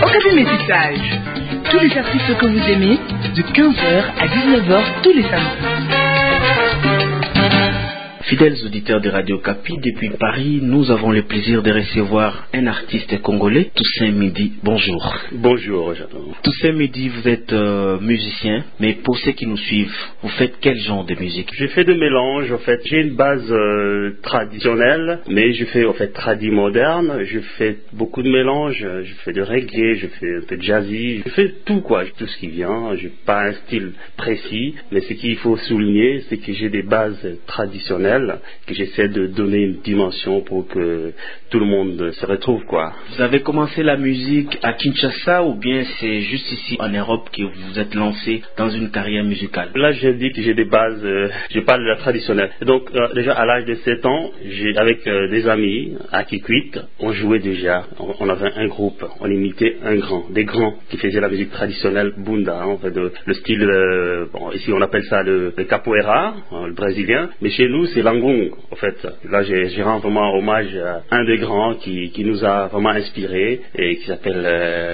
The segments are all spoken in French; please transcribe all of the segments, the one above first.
Occasion Métissage. Tous les artistes que vous aimez, de 15h à 19h tous les samedis. Fidèles auditeurs de Radio Okapi, depuis Paris, nous avons le plaisir de recevoir un artiste congolais, Toussaint Midi. Bonjour. Bonjour, j'attends. Toussaint Midi, vous êtes musicien, mais pour ceux qui nous suivent, vous faites quel genre de musique? Je fais de mélange, en fait. J'ai une base traditionnelle, mais je fais en fait tradi moderne. Je fais beaucoup de mélange. Je fais de reggae, je fais un peu de jazzy. Je fais tout, quoi. Tout ce qui vient. J'ai pas un style précis, mais ce qu'il faut souligner, c'est que j'ai des bases traditionnelles que j'essaie de donner une dimension pour que tout le monde se retrouve, quoi. Vous avez commencé la musique à Kinshasa ou bien c'est juste ici en Europe que vous vous êtes lancé dans une carrière musicale? Là, je dis que j'ai des bases, je parle de la traditionnelle. Donc, déjà à l'âge de 7 ans, avec des amis à Kikwit, on jouait déjà, on avait un groupe, on imitait des grands qui faisaient la musique traditionnelle Bunda, hein, en fait, le style, bon, ici on appelle ça le capoeira, le brésilien, mais chez nous c'est l'angong, en fait. Là, j'ai rends vraiment hommage à un des grands qui nous a vraiment inspiré et qui s'appelle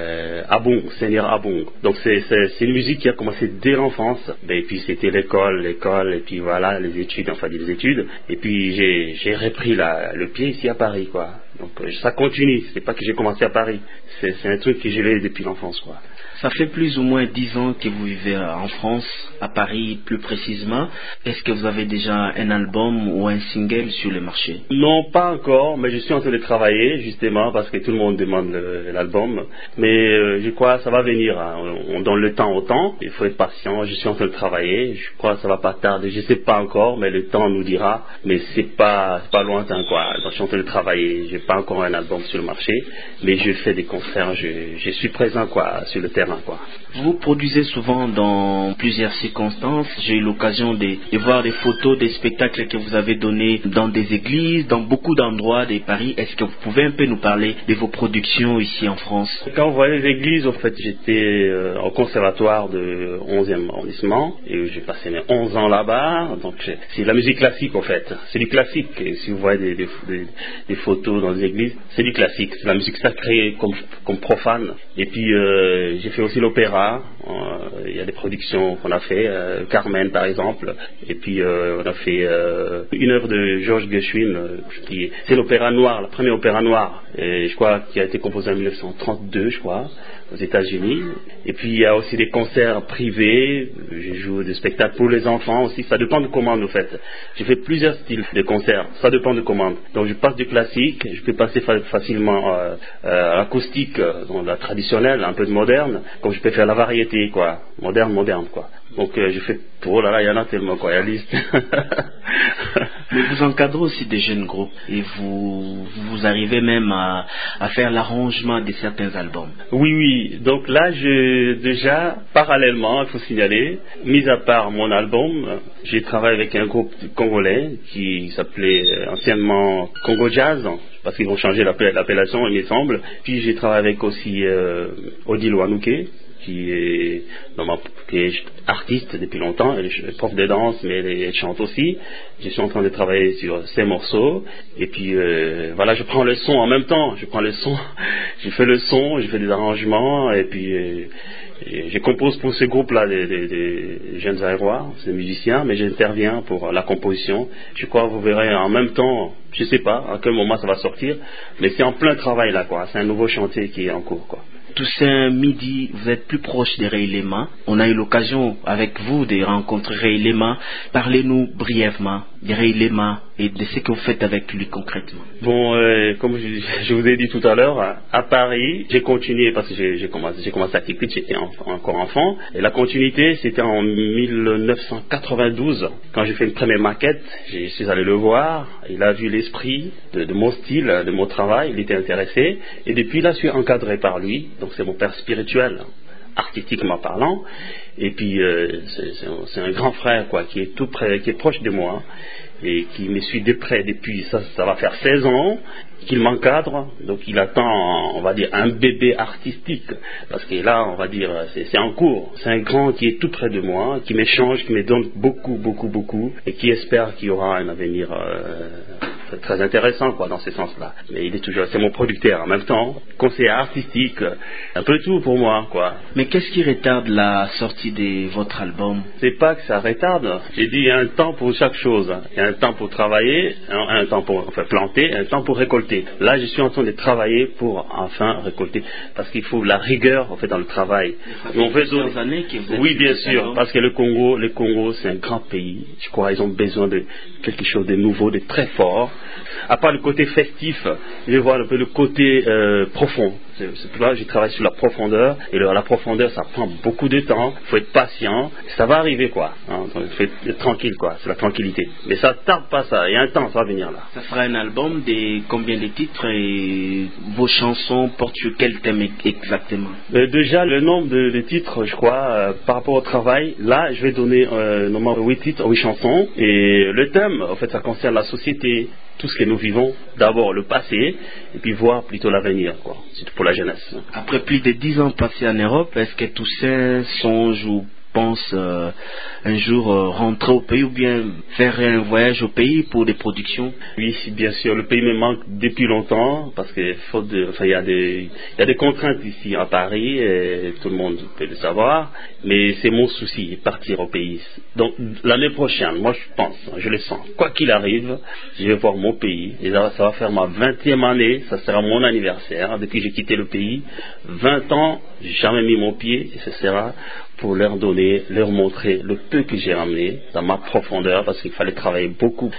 Abong, Seigneur Abong. Donc c'est une musique qui a commencé dès l'enfance. Et puis c'était l'école, et puis voilà, les études, enfin des études. Et puis j'ai repris le pied ici à Paris, quoi. Donc ça continue. C'est pas que j'ai commencé à Paris. C'est un truc que j'ai eu depuis l'enfance, quoi. Ça fait plus ou moins 10 ans que vous vivez en France, à Paris plus précisément. Est-ce que vous avez déjà un album ou un single sur le marché? Non, pas encore, mais je suis en train de travailler justement parce que tout le monde demande l'album. Mais je crois que ça va venir. Hein. On donne le temps au temps. Il faut être patient. Je suis en train de travailler. Je crois que ça va pas tarder. Je sais pas encore, mais le temps nous dira. Mais c'est pas lointain, quoi. Donc, je suis en train de travailler. J'ai pas encore un album sur le marché, mais je fais des concerts. Je suis présent, quoi, sur le terrain. Quoi. Vous produisez souvent dans plusieurs circonstances. J'ai eu l'occasion de voir des photos des spectacles que vous avez donnés dans des églises, dans beaucoup d'endroits de Paris. Est-ce que vous pouvez un peu nous parler de vos productions ici en France? Quand on voit les églises, en fait, j'étais au conservatoire de 11e arrondissement et j'ai passé mes 11 ans là-bas. Donc c'est la musique classique, en fait. C'est du classique. Et si vous voyez des photos dans les églises, c'est du classique. C'est la musique sacrée comme profane. Et puis j'ai fait aussi l'opéra. Il y a des productions qu'on a fait, Carmen par exemple, et puis on a fait une œuvre de Georges Gershwin, c'est l'opéra noir, la première opéra noire, et je crois qui a été composée en 1932, je crois, aux États-Unis. Et puis il y a aussi des concerts privés, je joue des spectacles pour les enfants aussi, ça dépend de commande en fait. J'ai fait plusieurs styles de concerts, ça dépend de commande. Donc je passe du classique, je peux passer facilement à l'acoustique, dans la traditionnelle, un peu de moderne, comme je peux faire la variété, quoi, moderne, quoi. Donc je fais, oh là là, il y en a tellement, quoi, il y a la liste. Mais vous encadrez aussi des jeunes groupes et vous arrivez même à faire l'arrangement de certains albums. Oui. Donc là, déjà, parallèlement, il faut signaler, mis à part mon album, j'ai travaillé avec un groupe congolais qui s'appelait anciennement Congo Jazz, parce qu'ils vont changer l'appellation, il me semble. Puis j'ai travaillé avec aussi Odile Wanouké, qui est artiste depuis longtemps, elle est prof de danse, mais elle chante aussi. Je suis en train de travailler sur ces morceaux, et puis voilà, je prends le son en même temps, je fais le son, je fais des arrangements, et puis je compose pour ce groupe-là des jeunes aérois, des musiciens, mais j'interviens pour la composition. Je crois que vous verrez en même temps, je sais pas à quel moment ça va sortir, mais c'est en plein travail là, quoi. C'est un nouveau chantier qui est en cours, quoi. Toussaint Midi, vous êtes plus proche de Ray Lema. On a eu l'occasion avec vous de rencontrer Ray Lema. Parlez-nous brièvement de Ray Lema et de ce que vous faites avec lui concrètement. Bon, comme je vous ai dit tout à l'heure, à Paris, j'ai continué parce que j'ai commencé à Kikwit, j'étais encore enfant. Et la continuité, c'était en 1992, quand j'ai fait une première maquette. Je suis allé le voir, il a vu l'esprit de mon style, de mon travail, il était intéressé. Et depuis là, je suis encadré par lui, donc c'est mon père spirituel, artistiquement parlant. Et puis c'est un grand frère quoi, qui est tout près, qui est proche de moi et qui me suit de près depuis ça va faire 16 ans qu'il m'encadre, donc il attend, on va dire, un bébé artistique, parce que là, on va dire, c'est en cours. C'est un grand qui est tout près de moi, qui m'échange, qui me donne beaucoup, et qui espère qu'il y aura un avenir très intéressant, quoi, dans ce sens-là. Mais il est toujours, c'est mon producteur en même temps, conseiller artistique, un peu tout pour moi, quoi. Mais qu'est-ce qui retarde la sortie de votre album? C'est pas que ça retarde. J'ai dit, il y a un temps pour chaque chose. Il y a un temps pour travailler, un temps pour planter, un temps pour récolter. Là, je suis en train de travailler pour enfin récolter, parce qu'il faut la rigueur en fait dans le travail. On fait plusieurs années que vous êtes. Oui, bien sûr, parce que le Congo, c'est un grand pays. Je crois qu'ils ont besoin de quelque chose de nouveau, de très fort. À part le côté festif, je vais voir un peu le côté profond. C'est là, je travaille sur la profondeur, et la profondeur, ça prend beaucoup de temps. Il faut être patient. Ça va arriver, quoi. Hein, il faut être tranquille, quoi. C'est la tranquillité. Mais ça tarde pas, ça. Il y a un temps, ça va venir là. Ça sera un album de combien de titres et vos chansons portent sur quel thème exactement? Déjà, le nombre de titres, je crois, par rapport au travail, là, je vais donner normalement 8 titres, 8 chansons. Et le thème, en fait, ça concerne la société, tout ce que nous vivons, d'abord le passé, et puis voir plutôt l'avenir, quoi. C'est pour la jeunesse. Après plus de 10 ans passés en Europe, est-ce que Toussaint songe ou pense un jour rentrer au pays ou bien faire un voyage au pays pour des productions? Oui, bien sûr, le pays me manque depuis longtemps parce que il y a des contraintes ici à Paris et tout le monde peut le savoir, mais c'est mon souci, partir au pays. Donc l'année prochaine, moi je le sens, quoi qu'il arrive, je vais voir mon pays et ça va faire ma 20e année, ça sera mon anniversaire depuis que j'ai quitté le pays. 20 ans, j'ai jamais mis mon pied et ce sera pour leur donner, leur montrer le peu que j'ai ramené dans ma profondeur, parce qu'il fallait travailler beaucoup.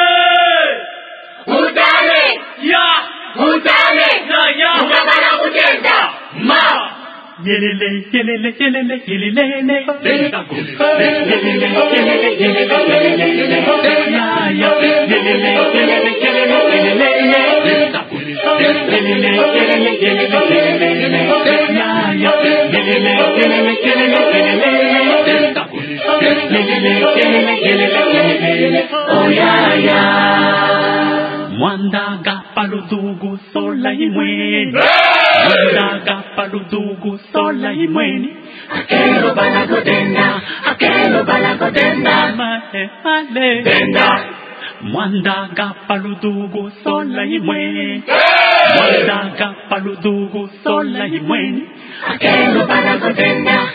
Mwanda gapaludugu sola imweni, Mwanda gapaludugu sola imweni. Akelo balagodenda, mahe male denda. Mwanda gapaludugu sola imweni, Mwanda gapaludugu sola imweni. Akelo balagodenda,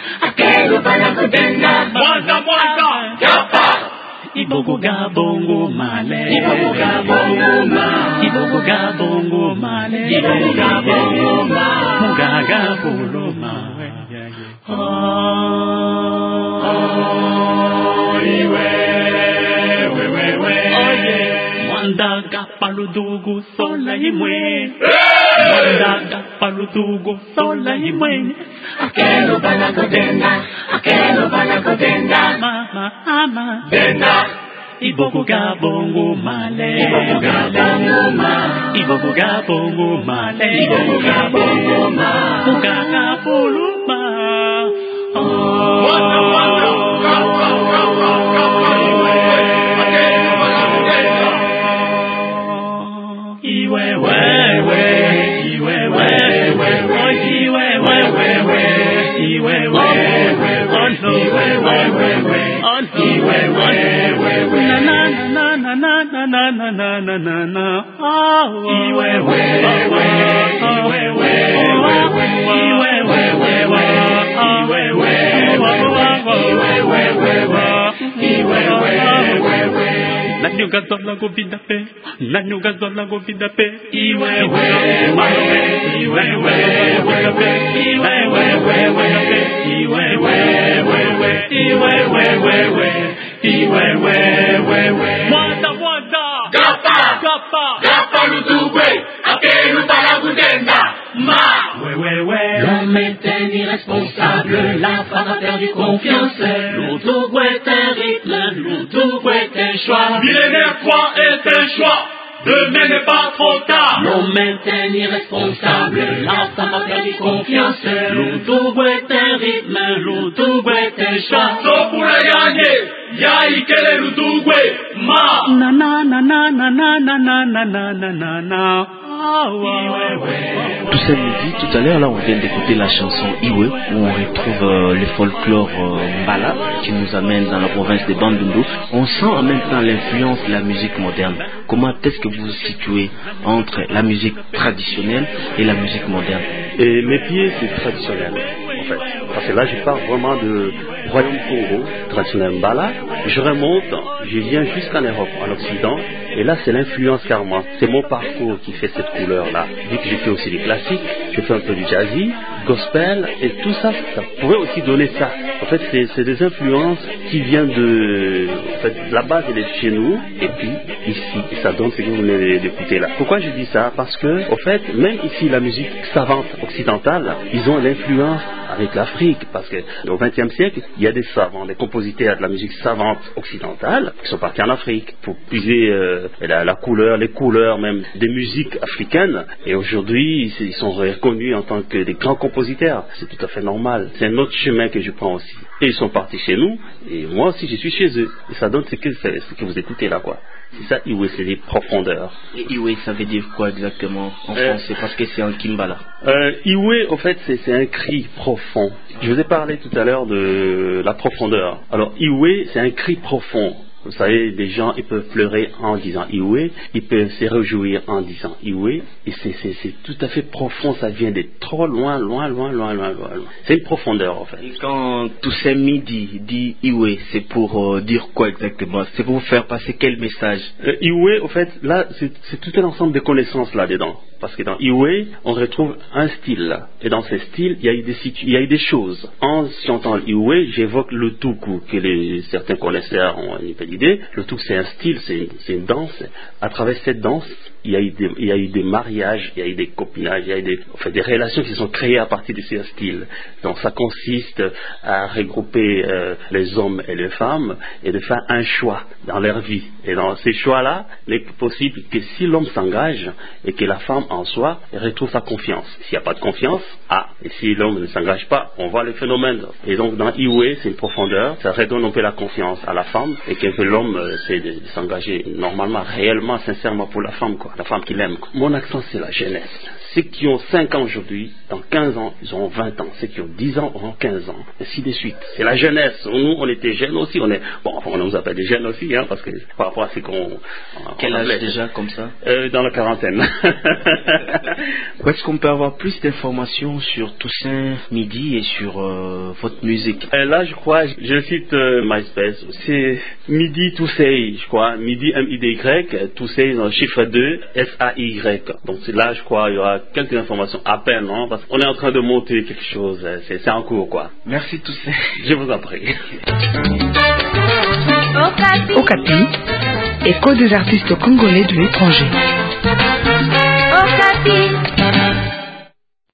Mwanda gapa. Ibogo gabongo male, Ibogo gabongo male, Mugaga buloma. Mwanda gapaludugu sola imweni, Mwanda gapaludugu sola imweni. Akelo balagodenda, mama denda. Ibogo gabongo male, Ibogo gabongo male, Mugaga buloma. Nanyuga zola go bidape, nanyuga zola go bidape. Gapa lutugwe, akelu balagudenda, ma. L'homme est un irresponsable, la femme a perdu confiance. L'Outougo est un rythme, l'Outougo est un choix. Millénaire 3 est un choix, demain n'est pas trop tard. L'homme est un irresponsable, la femme a perdu confiance. L'Outougo est un rythme, l'Outougo est Manesha Sopula Yanye Yaikele Lutugwe Ma Na na na na na na na na na na na na na. Toussaint Midi, tout à l'heure là on vient d'écouter la chanson Iwe où on retrouve le folklore Mbala qui nous amène dans la province de Bandundu. On sent en même temps l'influence de la musique moderne. Comment est-ce que vous vous situez entre la musique traditionnelle et la musique moderne? Et mes pieds c'est traditionnel en fait. Parce que là je pars vraiment de Royaume Congo, traditionnel Mbala. Je remonte, je viens jusqu'en Europe, en Occident. Et là, c'est l'influence carrément. C'est mon parcours qui fait cette couleur-là. Vu que j'ai fait aussi du classique, je fais un peu du jazzy, gospel, et tout ça, ça pourrait aussi donner ça. En fait, c'est des influences qui viennent de... En fait, la base, elle est chez nous, et puis ici, et ça donne ce que vous venez d'écouter là. Pourquoi je dis ça? Parce que, en fait, même ici, la musique savante occidentale, ils ont l'influence avec l'Afrique, parce qu'au XXe siècle, il y a des savants, des compositeurs de la musique savante occidentale qui sont partis en Afrique pour puiser la couleur, les couleurs même des musiques africaines. Et aujourd'hui, ils sont reconnus en tant que des grands compositeurs. C'est tout à fait normal. C'est un autre chemin que je prends aussi. Et ils sont partis chez nous, et moi aussi je suis chez eux. Et ça donne ce que vous écoutez là, quoi. C'est ça, Iwe, c'est des profondeurs. Et Iwe, ça veut dire quoi exactement en français? Parce que c'est un Kimbala. Iwe, en fait, c'est un cri profond. Je vous ai parlé tout à l'heure de la profondeur. Alors, Iwe, c'est un cri profond. Vous savez, des gens, ils peuvent pleurer en disant Iwe, ils peuvent se réjouir en disant Iwe, et c'est tout à fait profond, ça vient de trop loin. C'est une profondeur, en fait. Et quand Toussaint Midi dit Iwe, c'est pour dire quoi exactement? C'est pour vous faire passer quel message? Iwe, en fait, là, c'est tout un ensemble de connaissances là-dedans. Parce que dans Iwe, on retrouve un style. Et dans ce style, il y a eu des choses. En chantant Iwe, j'évoque le tuku, que certains connaisseurs ont une belle idée. Le tuku, c'est un style, c'est une danse. À travers cette danse, il y a eu des mariages, il y a eu des copinages, il y a eu des relations qui sont créées à partir de ce style. Donc ça consiste à regrouper les hommes et les femmes et de faire un choix dans leur vie. Et dans ces choix-là, il est possible que si l'homme s'engage et que la femme en soi retrouve sa confiance. S'il n'y a pas de confiance, et si l'homme ne s'engage pas, on voit le phénomène. Et donc dans Iwe, c'est une profondeur, ça redonne un peu la confiance à la femme et que l'homme essaie de s'engager normalement, réellement, sincèrement pour la femme, quoi. La femme qu'il aime, quoi. Mon accent, c'est la jeunesse. Ceux qui ont 5 ans aujourd'hui, dans 15 ans, ils auront 20 ans. Ceux qui ont 10 ans auront 15 ans. Ainsi de suite. C'est la jeunesse. Nous, on était jeunes aussi. On nous appelle des jeunes aussi, hein, parce que par rapport à ce qu'on... Quel âge déjà, comme ça? Dans la quarantaine. Où est-ce qu'on peut avoir plus d'informations sur Toussaint Midi et sur votre musique? Là, je crois, je cite MySpace. C'est Midi Toussaint, je crois. Midi M-I-D-Y, Toussaint dans le chiffre 2, S-A-Y. Donc là, je crois, il y aura quelques informations à peine, non? Parce qu'on est en train de monter quelque chose. C'est en cours, quoi. Merci Toussaint. Je vous en prie. Okapi, écho des artistes congolais de l'étranger.